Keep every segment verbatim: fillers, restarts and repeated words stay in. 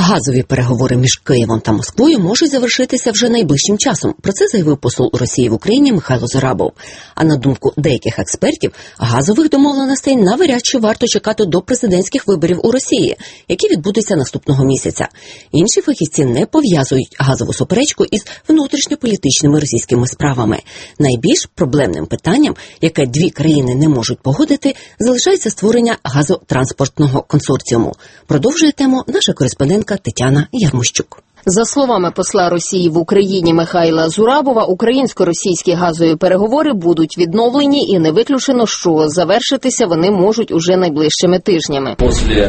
Газові переговори між Києвом та Москвою можуть завершитися вже найближчим часом. Про це заявив посол Росії в Україні Михайло Зорабов. А на думку деяких експертів, газових домовленостей навряд чи варто чекати до президентських виборів у Росії, які відбудуться наступного місяця. Інші фахівці не пов'язують газову суперечку із внутрішньополітичними російськими справами. Найбільш проблемним питанням, яке дві країни не можуть погодити, залишається створення газотранспортного консорціуму. Продовжує тему наша кореспондентка Тетяна Ярмощук. За словами посла Росії в Україні Михайла Зорабова, українсько-російські газові переговори будуть відновлені і не виключено, що завершитися вони можуть уже найближчими тижнями.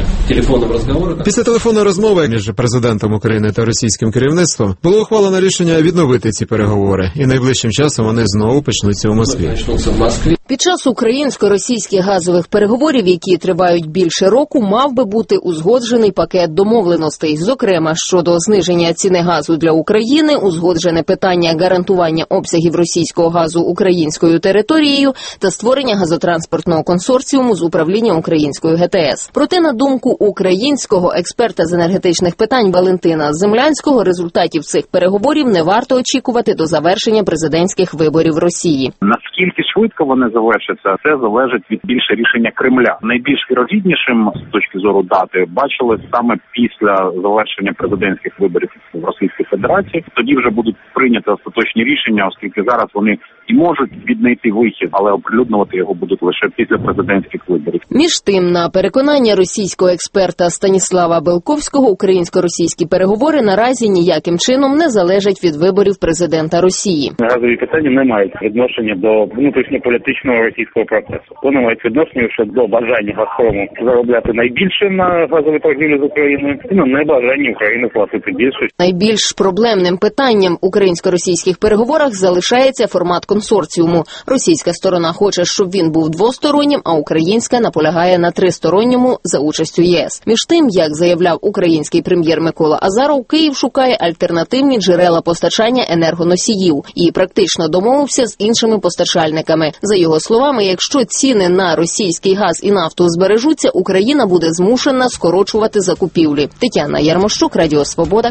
Після телефонної розмови між президентом України та російським керівництвом було ухвалено рішення відновити ці переговори, і найближчим часом вони знову почнуться у Москві. Під час українсько-російських газових переговорів, які тривають більше року, мав би бути узгоджений пакет домовленостей, зокрема щодо зниження ціни газу для України, узгоджене питання гарантування обсягів російського газу українською територією та створення газотранспортного консорціуму з управління українською ГТС. Проте, на думку українського експерта з енергетичних питань Валентина Землянського, результатів цих переговорів не варто очікувати до завершення президентських виборів в Росії. Наскільки швидко вони завершаться, це залежить від більше рішення Кремля. Найбільш вірогіднішим з точки зору дати бачили саме після завершення президентських виборів в Російській Федерації. Тоді вже будуть прийняті остаточні рішення, оскільки зараз вони і можуть віднайти вихід, але оприлюднювати його будуть лише після президентських виборів. Між тим, на переконання російського експерта Станіслава Белковського, українсько-російські переговори наразі ніяким чином не залежать від виборів президента Росії. Газові питання не мають відношення до внутрішньополітичного російського процесу. Вони мають відношення ще до бажання Газпрому заробляти найбільше на газовій торгівлі з Україною і на небажання України платити більше. Найбільш проблемним питанням українсько-російських переговорах залишається формат консорціуму. Російська сторона хоче, щоб він був двостороннім, а українська наполягає на тристоронньому за участю ЄС. Між тим, як заявляв український прем'єр Микола Азаров, Київ шукає альтернативні джерела постачання енергоносіїв і практично домовився з іншими постачальниками. За його словами, якщо ціни на російський газ і нафту збережуться, Україна буде змушена скорочувати закупівлі. Тетяна Ярмощук, Радіо Свобода,